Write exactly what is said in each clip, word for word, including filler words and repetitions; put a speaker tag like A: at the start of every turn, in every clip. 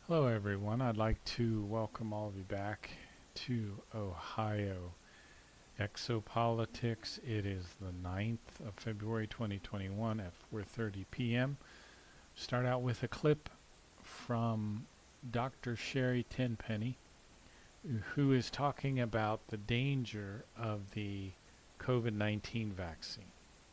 A: Hello, everyone. I'd like to welcome all of you back to Ohio Exopolitics. It is the ninth of February twenty twenty-one at four thirty p m Start out with a clip from Doctor Sherry Tenpenny, who is talking about the danger of the COVID nineteen vaccine.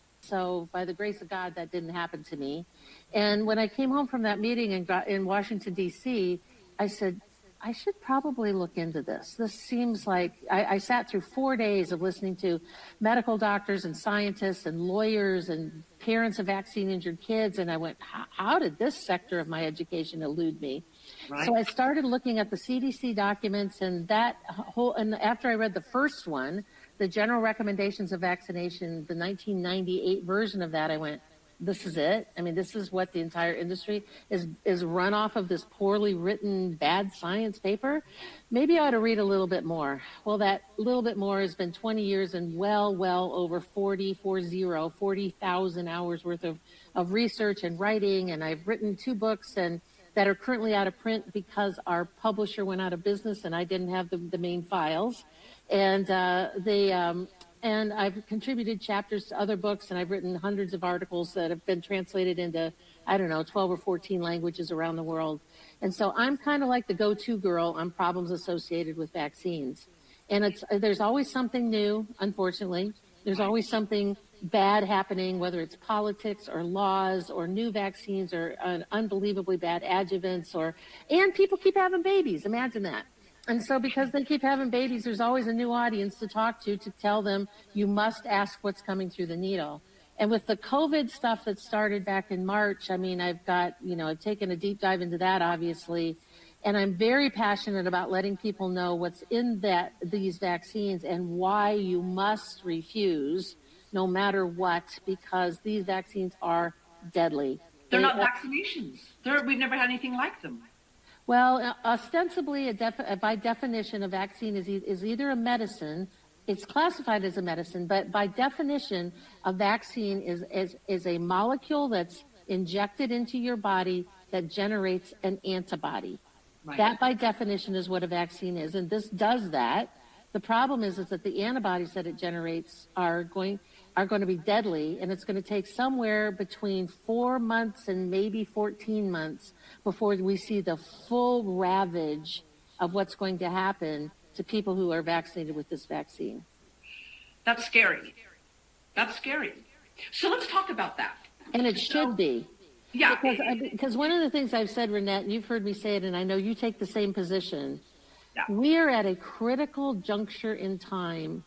B: So by the grace of God, that didn't happen to me. And when I came home from that meeting in, in Washington, D C, I said, I should probably look into this. This seems like I, I sat through four days of listening to medical doctors and scientists and lawyers and parents of vaccine injured kids. And I went, how did this sector of my education elude me? Right. So I started looking at the C D C documents, and that whole, and after I read the first one, the general recommendations of vaccination, the nineteen ninety-eight version of that, I went, this is it. I mean, this is what the entire industry is, is run off of, this poorly written, bad science paper. Maybe I ought to read a little bit more. Well, that little bit more has been twenty years and well, well over forty, forty thousand hours worth of, of research and writing. And I've written two books and that are currently out of print because our publisher went out of business and I didn't have the, the main files. And uh, they, um, and I've contributed chapters to other books, and I've written hundreds of articles that have been translated into, I don't know, twelve or fourteen languages around the world. And so I'm kind of like the go-to girl on problems associated with vaccines. And it's, there's always something new, unfortunately. There's always something bad happening, whether it's politics or laws or new vaccines or uh, unbelievably bad adjuvants, or, and people keep having babies. Imagine that. And so because they keep having babies, there's always a new audience to talk to, to tell them you must ask what's coming through the needle. And with the COVID stuff that started back in March, I mean, I've got, you know, I've taken a deep dive into that, obviously. And I'm very passionate about letting people know what's in that these vaccines and why you must refuse no matter what, because these vaccines are deadly.
C: They're they, not vaccinations. They're, we've never had anything like them.
B: Well, ostensibly, a def- by definition, a vaccine is, e- is either a medicine, it's classified as a medicine, but by definition, a vaccine is, is, is a molecule that's injected into your body that generates an antibody. Right. That, by definition, is what a vaccine is, and this does that. The problem is, is that the antibodies that it generates are going are going to be deadly, and it's going to take somewhere between four months and maybe fourteen months before we see the full ravage of what's going to happen to people who are vaccinated with this vaccine.
C: That's scary. That's scary. So let's talk about that.
B: And it should be.
C: Yeah.
B: Because, I, because one of the things I've said, Renette, and you've heard me say it, and I know you take the same position, yeah. We are at a critical juncture in time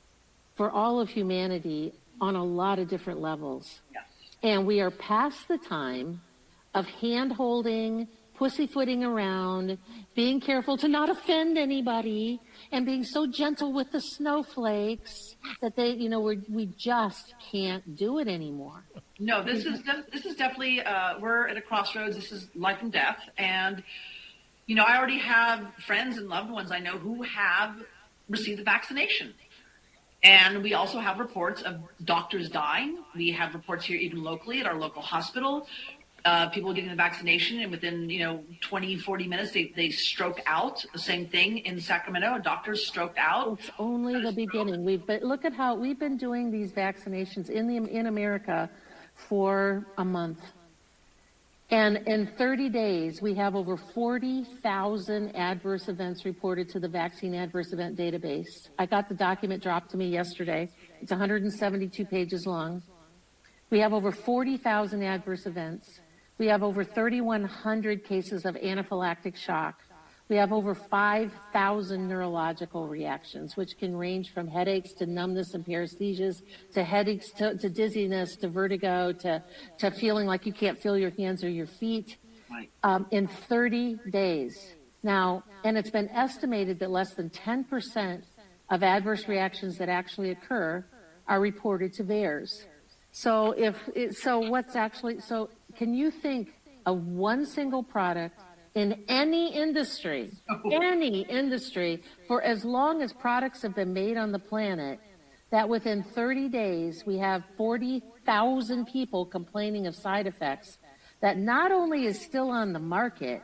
B: for all of humanity on a lot of different levels.
C: Yes.
B: And we are past the time of hand-holding, pussyfooting around, being careful to not offend anybody, and being so gentle with the snowflakes that they, you know, we we just can't do it anymore.
C: No, this is this is definitely uh, we're at a crossroads. This is life and death, and you know, I already have friends and loved ones I know who have received the vaccination. And we also have reports of doctors dying. We have reports here even locally at our local hospital, uh, people getting the vaccination, and within, you know, twenty, forty minutes, they, they stroke out. The same thing in Sacramento, doctors stroked out.
B: It's only the beginning. We've but look at how we've been doing these vaccinations in the in America for a month. And in thirty days, we have over forty thousand adverse events reported to the Vaccine Adverse Event Database. I got the document dropped to me yesterday. It's one hundred seventy-two pages long. We have over forty thousand adverse events. We have over thirty-one hundred cases of anaphylactic shock. We have over five thousand neurological reactions, which can range from headaches to numbness and paresthesias, to headaches, to, to dizziness, to vertigo, to, to feeling like you can't feel your hands or your feet,
C: right.
B: um, in thirty days. Now, and it's been estimated that less than ten percent of adverse reactions that actually occur are reported to V A E R S. So if it, so what's actually, so can you think of one single product in any industry, any industry, for as long as products have been made on the planet, that within thirty days we have forty thousand people complaining of side effects that not only is still on the market,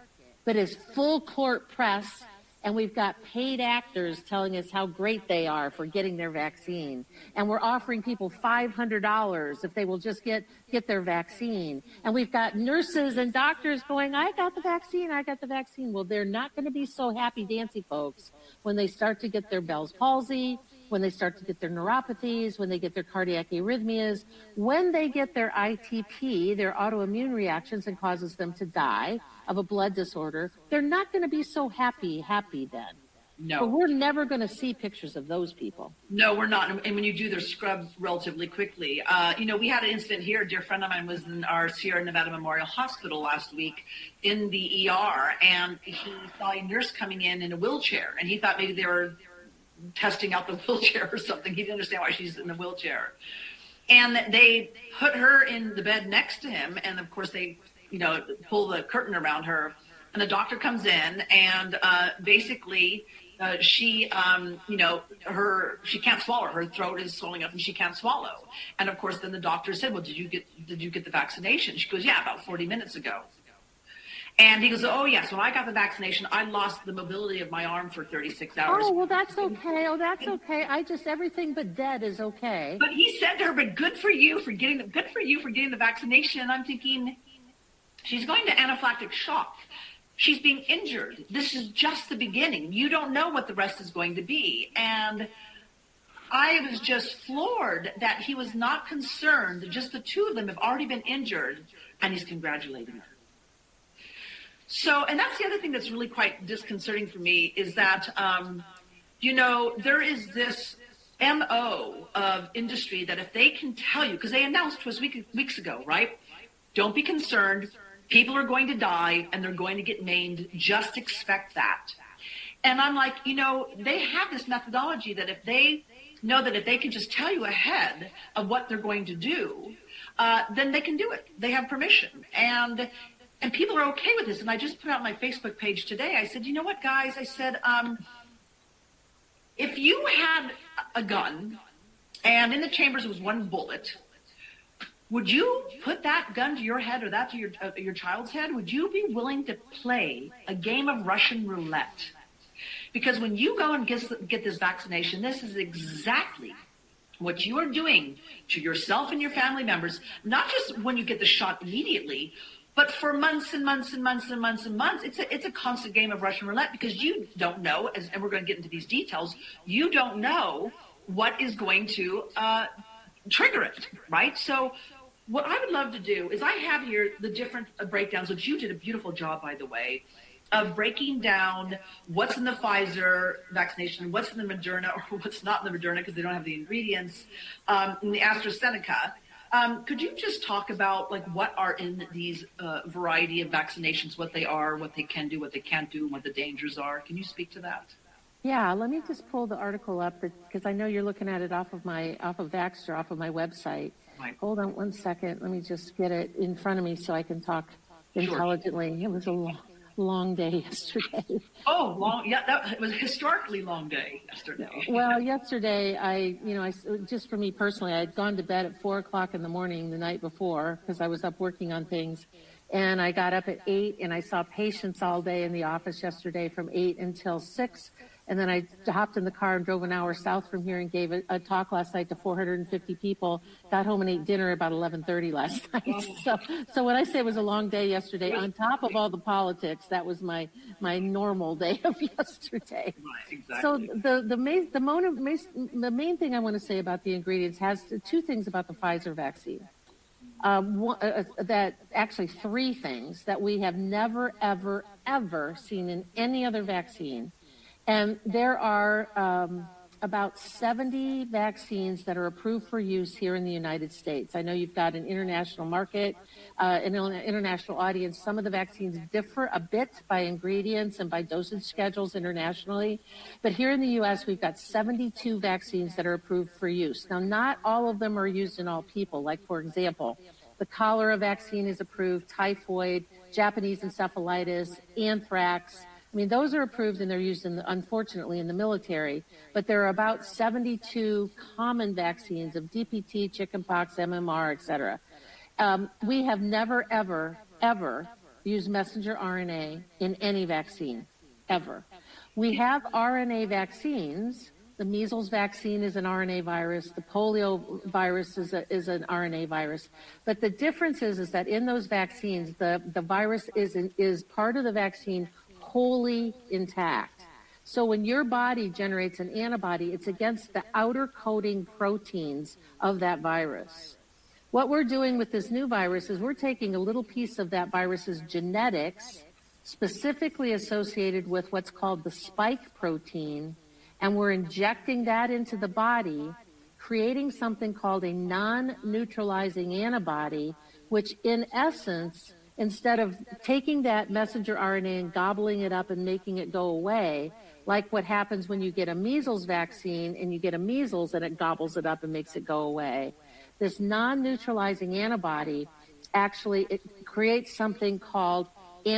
B: but it's full court press. And we've got paid actors telling us how great they are for getting their vaccine. And we're offering people five hundred dollars if they will just get, get their vaccine. And we've got nurses and doctors going, I got the vaccine, I got the vaccine. Well, they're not going to be so happy dancy, folks, when they start to get their Bell's palsy, when they start to get their neuropathies, when they get their cardiac arrhythmias, when they get their I T P, their autoimmune reactions, and causes them to die of a blood disorder. They're not going to be so happy, happy then.
C: No.
B: But we're never going to see pictures of those people.
C: No, we're not. And when you do, they're scrubbed relatively quickly. Uh, you know, we had an incident here. A dear friend of mine was in our Sierra Nevada Memorial Hospital last week in the E R, and he saw a nurse coming in in a wheelchair, and he thought maybe they were testing out the wheelchair or something. He didn't understand why she's in the wheelchair. And they put her in the bed next to him, and of course they, you know, pull the curtain around her, and the doctor comes in, and uh, basically uh, she, um, you know, her, she can't swallow. Her throat is swelling up, and she can't swallow. And of course, then the doctor said, "Well, did you get, did you get the vaccination?" She goes, "Yeah, about forty minutes ago." And he goes, "Oh, yes, when I got the vaccination, I lost the mobility of my arm for thirty-six hours.
B: Oh, well, that's okay. Oh, that's okay. I just, everything but dead is okay.
C: But he said to her, "But good for you for getting the, good for you for getting the vaccination." And I'm thinking, she's going to anaphylactic shock. She's being injured. This is just the beginning. You don't know what the rest is going to be. And I was just floored that he was not concerned. Just the two of them have already been injured, and he's congratulating her. So, and that's the other thing that's really quite disconcerting for me is that, um, you know, there is this M O of industry that if they can tell you, because they announced to us week, weeks ago, right? Don't be concerned. People are going to die and they're going to get maimed. Just expect that. And I'm like, you know, they have this methodology that if they know that if they can just tell you ahead of what they're going to do, uh, then they can do it. They have permission. And And people are okay with this. And I just put out my Facebook page today. I said, you know what, guys? I said, um, if you had a gun and in the chambers was one bullet, would you put that gun to your head or that to your, uh, your child's head? Would you be willing to play a game of Russian roulette? Because when you go and get, get this vaccination, this is exactly what you are doing to yourself and your family members, not just when you get the shot immediately, but for months and months and months and months and months. It's a, it's a constant game of Russian roulette because you don't know, as, and we're going to get into these details, you don't know what is going to uh, trigger it, right? So what I would love to do is I have here the different breakdowns, which you did a beautiful job, by the way, of breaking down what's in the Pfizer vaccination, what's in the Moderna, or what's not in the Moderna because they don't have the ingredients, um, in the AstraZeneca. Um, could you just talk about like what are in these uh, variety of vaccinations, what they are, what they can do, what they can't do, and what the dangers are? Can you speak to that?
B: Yeah, let me just pull the article up because I know you're looking at it off of my off of Vaxxter, off of my website.
C: Right.
B: Hold on one second. Let me just get it in front of me so I can talk intelligently. Sure. It was a long, long day yesterday.
C: Oh, long. Yeah, that it was a historically long day yesterday.
B: Well, yesterday, I, you know, I, just for me personally, I had gone to bed at four o'clock in the morning the night before because I was up working on things. And I got up at eight and I saw patients all day in the office yesterday from eight until six. And then I hopped in the car and drove an hour south from here and gave a, a talk last night to four hundred fifty people. Got home and ate dinner about eleven thirty last night. So, so when I say it was a long day yesterday, on top of all the politics, that was my my normal day of yesterday.
C: Right, exactly.
B: So the the main the, main the main thing I want to say about the ingredients has two things about the Pfizer vaccine. Um, one, uh, that actually three things that we have never, ever, ever seen in any other vaccine. And there are um, about seventy vaccines that are approved for use here in the United States. I know you've got an international market, uh, an international audience. Some of the vaccines differ a bit by ingredients and by dosage schedules internationally. But here in the U S, we've got seventy-two vaccines that are approved for use. Now, not all of them are used in all people. Like, for example, the cholera vaccine is approved, typhoid, Japanese encephalitis, anthrax. I mean, those are approved and they're used, in the, unfortunately, in the military. But there are about seventy-two common vaccines of D P T, chickenpox, M M R, et cetera. Um, we have never, ever, ever use messenger R N A in any vaccine, ever. We have R N A vaccines. The measles vaccine is an R N A virus. The polio virus is, a, is an R N A virus. But the difference is, is that in those vaccines, the, the virus is, is part of the vaccine wholly intact. So when your body generates an antibody, it's against the outer coating proteins of that virus. What we're doing with this new virus is we're taking a little piece of that virus's genetics, specifically associated with what's called the spike protein, and we're injecting that into the body, creating something called a non-neutralizing antibody, which in essence, instead of taking that messenger R N A and gobbling it up and making it go away, like what happens when you get a measles vaccine and you get a measles and it gobbles it up and makes it go away, this non-neutralizing antibody actually it creates something called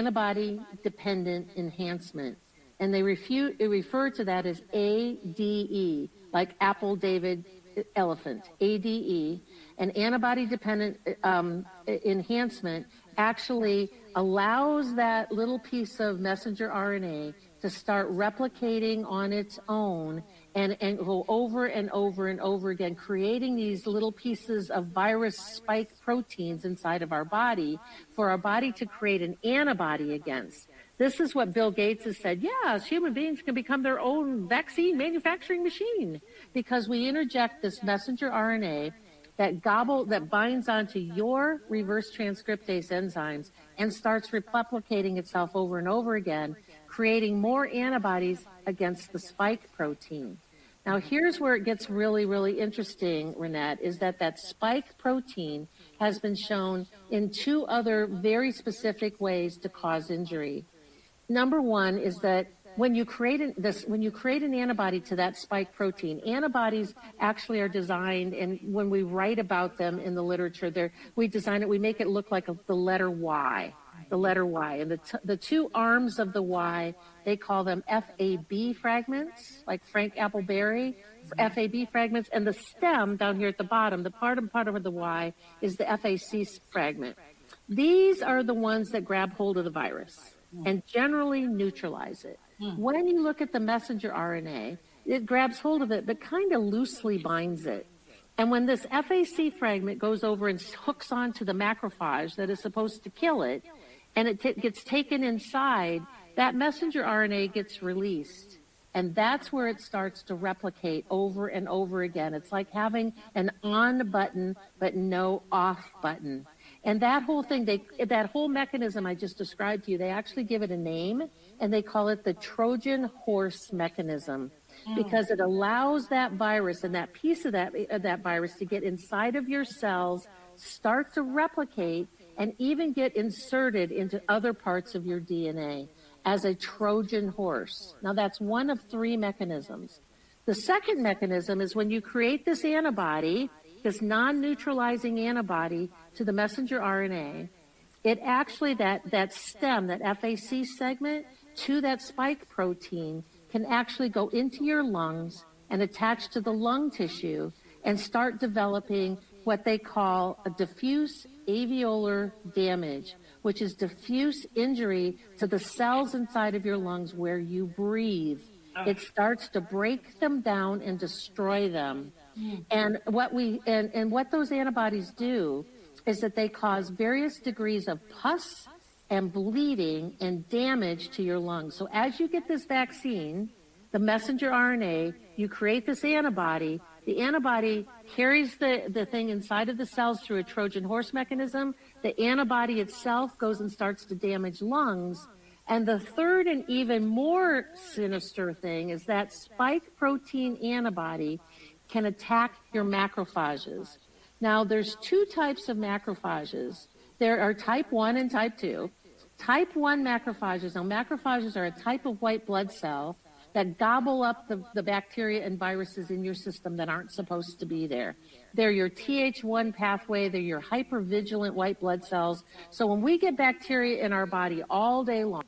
B: antibody-dependent enhancement. And they refute, refer to that as A D E, like Apple, David, Elephant, A D E. And antibody-dependent um, enhancement actually allows that little piece of messenger R N A to start replicating on its own and, and go over and over and over again, creating these little pieces of virus spike proteins inside of our body for our body to create an antibody against. This is what Bill Gates has said. Yes, human beings can become their own vaccine manufacturing machine because we interject this messenger R N A that gobble that binds onto your reverse transcriptase enzymes and starts replicating itself over and over again, creating more antibodies against the spike protein. Now, here's where it gets really, really interesting, Renette, is that that spike protein has been shown in two other very specific ways to cause injury. Number one is that when you create an, this, when you create an antibody to that spike protein, antibodies actually are designed, and when we write about them in the literature, there we design it, we make it look like a, the letter Y, the letter Y, and the t- the two arms of the Y, they call them F A B fragments, like Frank Appleberry, F A B fragments, and the stem down here at the bottom, the part of part of the Y is the F A C fragment. These are the ones that grab hold of the virus and generally neutralize it. Mm. When you look at the messenger R N A, it grabs hold of it, but kind of loosely binds it. And when this F A C fragment goes over and hooks onto the macrophage that is supposed to kill it, and it t- gets taken inside, that messenger R N A gets released. And that's where it starts to replicate over and over again. It's like having an on button, but no off button. And that whole thing, they, that whole mechanism I just described to you, they actually give it a name, and they call it the Trojan horse mechanism, mm. because it allows that virus and that piece of that, of that virus to get inside of your cells, start to replicate, and even get inserted into other parts of your D N A as a Trojan horse. Now, that's one of three mechanisms. The second mechanism is when you create this antibody, this non-neutralizing antibody to the messenger R N A, it actually, that, that stem, that F A C segment to that spike protein can actually go into your lungs and attach to the lung tissue and start developing what they call a diffuse alveolar damage, which is diffuse injury to the cells inside of your lungs where you breathe. It starts to break them down and destroy them. And what we and, and what those antibodies do is that they cause various degrees of pus and bleeding and damage to your lungs. So as you get this vaccine, the messenger R N A, you create this antibody. The antibody carries the, the thing inside of the cells through a Trojan horse mechanism. The antibody itself goes and starts to damage lungs. And the third and even more sinister thing is that spike protein antibody can attack your macrophages. Now, there's two types of macrophages. There are type one and type two. Type one macrophages, now macrophages are a type of white blood cell that gobble up the, the bacteria and viruses in your system that aren't supposed to be there. They're your T H one pathway, they're your hypervigilant white blood cells. So when we get bacteria in our body all day long.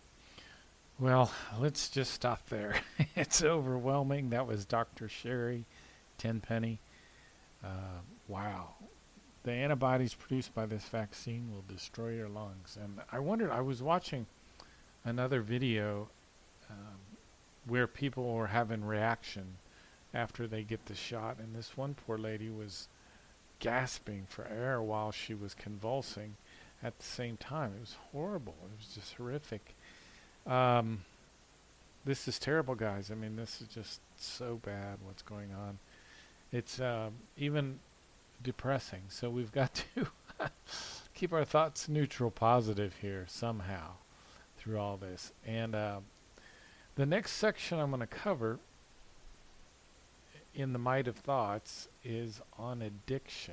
A: Well, let's just stop there. It's overwhelming. That was Doctor Sherry Tenpenny. Uh, wow. the antibodies produced by this vaccine will destroy your lungs. And I wondered, I was watching another video um, where people were having reaction after they get the shot, and this one poor lady was gasping for air while she was convulsing at the same time. It was horrible. It was just horrific. Um, this is terrible, guys. I mean, this is just so bad what's going on. It's uh, even depressing. So we've got to keep our thoughts neutral, positive here somehow through all this. And uh, the next section I'm going to cover in the Might of Thoughts is on addiction.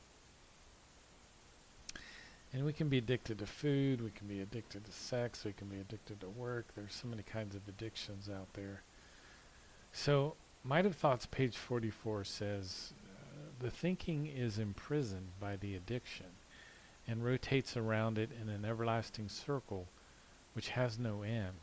A: And we can be addicted to food, we can be addicted to sex, we can be addicted to work. There's so many kinds of addictions out there. So, Might of Thoughts, page forty-four says, uh, the thinking is imprisoned by the addiction and rotates around it in an everlasting circle which has no end.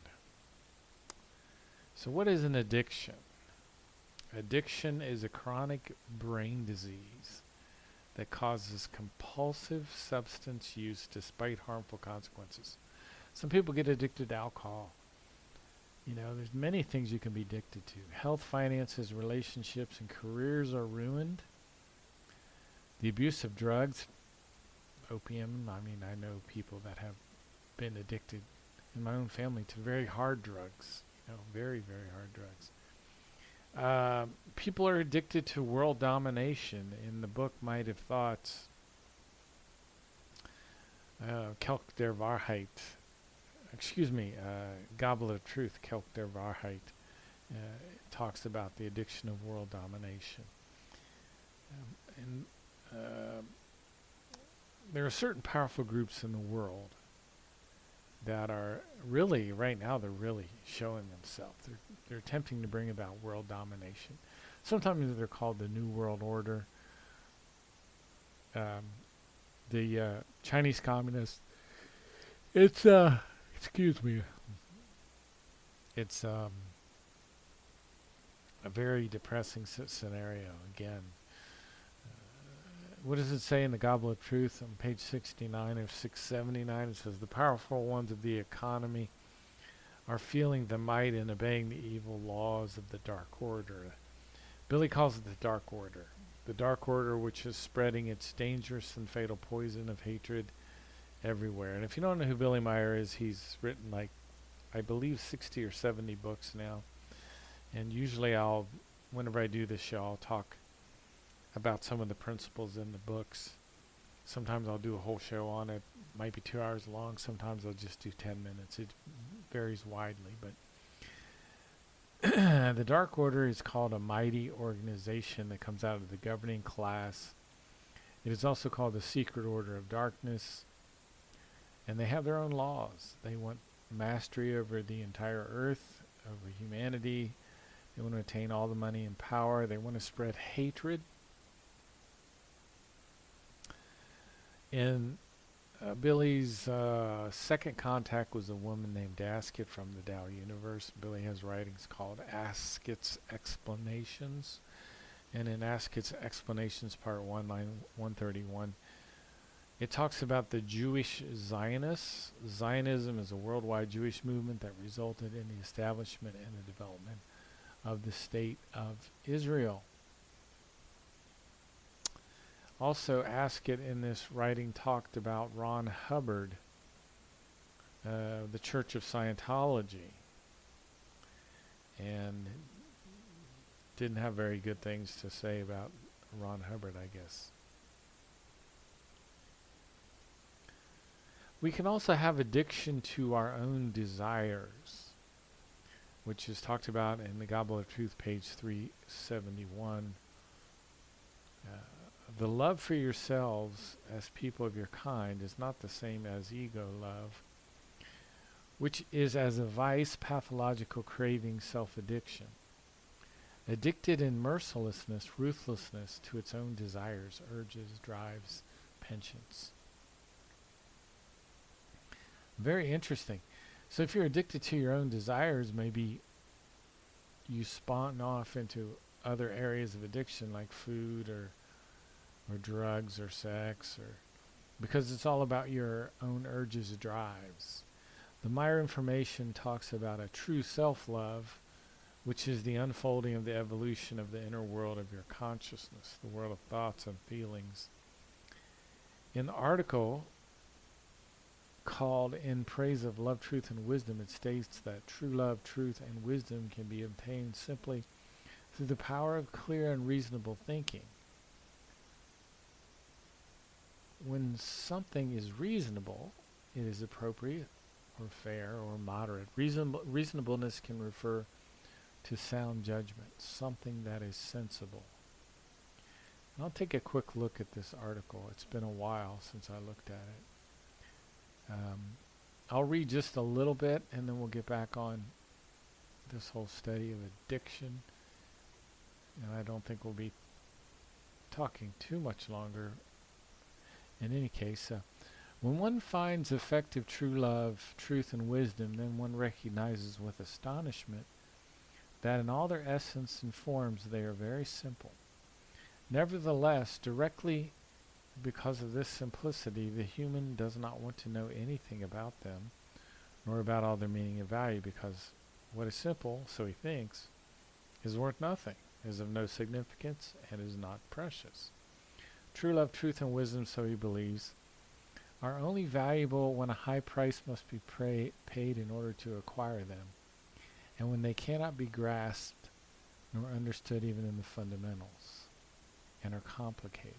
A: So what is an addiction? Addiction is a chronic brain disease that causes compulsive substance use despite harmful consequences. Some people get addicted to alcohol. You know, there's many things you can be addicted to. Health, finances, relationships, and careers are ruined. The abuse of drugs, opium, I mean, I know people that have been addicted in my own family to very hard drugs. You know, very, very hard drugs. Uh, people are addicted to world domination. In the book Might of Thoughts, uh, Kelk der Wahrheit, excuse me, uh, Goblet of Truth, Kelk der Wahrheit, uh, talks about the addiction of world domination. Um, and uh, there are certain powerful groups in the world that are really, right now, they're really showing themselves. They're, they're attempting to bring about world domination. Sometimes they're called the New World Order. Um, the uh, Chinese Communists. It's, uh, excuse me, it's um, a very depressing s- scenario, again. What does it say in the Goblet of Truth on page sixty-nine of six seventy-nine? It says, the powerful ones of the economy are feeling the might and obeying the evil laws of the Dark Order. Billy calls it the Dark Order. The Dark Order, which is spreading its dangerous and fatal poison of hatred everywhere. And if you don't know who Billy Meyer is, he's written like, I believe, sixty or seventy books now. And usually I'll, whenever I do this show, I'll talk about some of the principles in the books. Sometimes I'll do a whole show on it. Might be two hours long. Sometimes I'll just do ten minutes. It varies widely. But the Dark Order is called a mighty organization that comes out of the governing class. It is also called the Secret Order of Darkness. And they have their own laws. They want mastery over the entire earth, over humanity. They want to attain all the money and power. They want to spread hatred. In uh, Billy's uh, second contact was a woman named Asket from the Tao Universe. Billy has writings called Asket's Explanations. And in Asket's Explanations, part one, line one thirty-one, it talks about the Jewish Zionists. Zionism is a worldwide Jewish movement that resulted in the establishment and the development of the state of Israel. Also, Asket in this writing talked about Ron Hubbard, uh, the Church of Scientology, and didn't have very good things to say about Ron Hubbard, I guess. We can also have addiction to our own desires, which is talked about in the Goblet of Truth, page three seventy-one. Uh, The love for yourselves as people of your kind is not the same as ego love, which is as a vice, pathological craving, self-addiction. Addicted in mercilessness, ruthlessness to its own desires, urges, drives, penchants. Very interesting. So if you're addicted to your own desires, maybe you spawn off into other areas of addiction like food or or drugs or sex, or because it's all about your own urges and drives. The Meyer information talks about a true self-love, which is the unfolding of the evolution of the inner world of your consciousness, the world of thoughts and feelings. In the article called In Praise of Love, Truth, and Wisdom, it states that true love, truth, and wisdom can be obtained simply through the power of clear and reasonable thinking. When something is reasonable, it is appropriate or fair or moderate. Reasonable, reasonableness can refer to sound judgment, something that is sensible. And I'll take a quick look at this article. It's been a while since I looked at it. Um, I'll read just a little bit and then we'll get back on this whole study of addiction. And I don't think we'll be talking too much longer. In any case, uh, when one finds effective true love, truth, and wisdom, then one recognizes with astonishment that in all their essence and forms they are very simple. Nevertheless, directly because of this simplicity, the human does not want to know anything about them, nor about all their meaning and value, because what is simple, so he thinks, is worth nothing, is of no significance, and is not precious. True love, truth, and wisdom, so he believes, are only valuable when a high price must be pray, paid in order to acquire them, and when they cannot be grasped nor understood even in the fundamentals, and are complicated.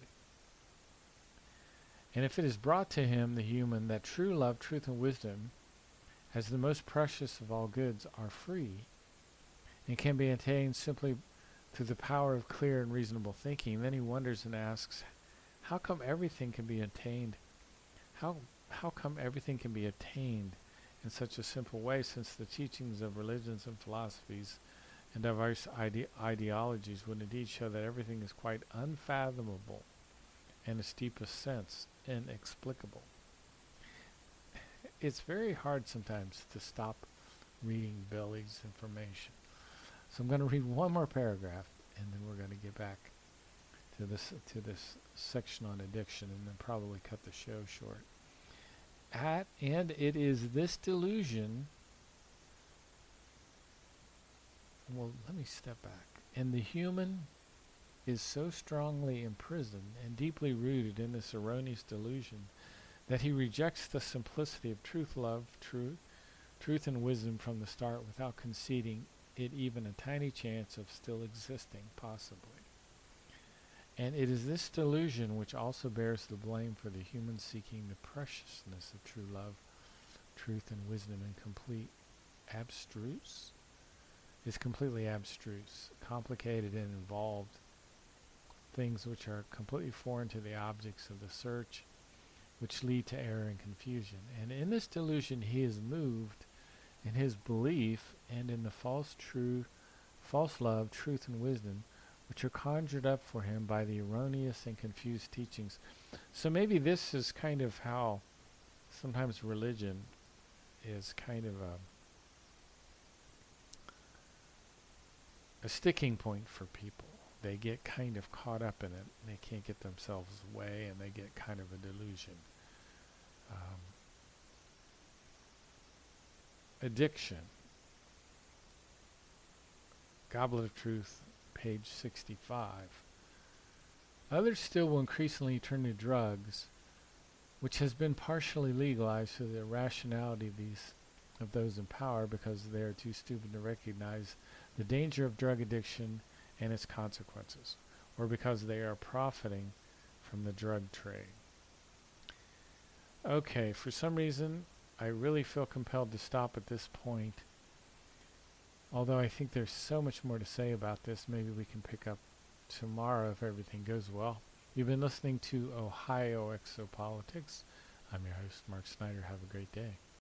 A: And if it is brought to him, the human, that true love, truth, and wisdom, as the most precious of all goods, are free, and can be attained simply through the power of clear and reasonable thinking, then he wonders and asks, how come everything can be attained? How how come everything can be attained in such a simple way, since the teachings of religions and philosophies and diverse ide- ideologies would indeed show that everything is quite unfathomable and, in its deepest sense, inexplicable. It's very hard sometimes to stop reading Billy's information. So I'm going to read one more paragraph, and then we're going to get back to this to this section on addiction, and then probably cut the show short. At, and it is this delusion, well, let me step back. And the human is so strongly imprisoned and deeply rooted in this erroneous delusion that he rejects the simplicity of truth, love, truth, truth and wisdom from the start without conceding it even a tiny chance of still existing, possibly. And it is this delusion which also bears the blame for the human seeking the preciousness of true love, truth, and wisdom in complete abstruse. It's completely abstruse, complicated and involved, things which are completely foreign to the objects of the search, which lead to error and confusion. And in this delusion he is moved in his belief and in the false true, false love, truth, and wisdom, which are conjured up for him by the erroneous and confused teachings. So maybe this is kind of how sometimes religion is kind of a, a sticking point for people. They get kind of caught up in it, and they can't get themselves away, and they get kind of a delusion. Um, addiction. Goblet of Truth, page sixty-five. Others still will increasingly turn to drugs, which has been partially legalized through the irrationality of these of those in power, because they are too stupid to recognize the danger of drug addiction and its consequences, or because they are profiting from the drug trade. Okay, for some reason, I really feel compelled to stop at this point. Although I think there's so much more to say about this, maybe we can pick up tomorrow if everything goes well. You've been listening to Ohio Exopolitics. I'm your host, Mark Snyder. Have a great day.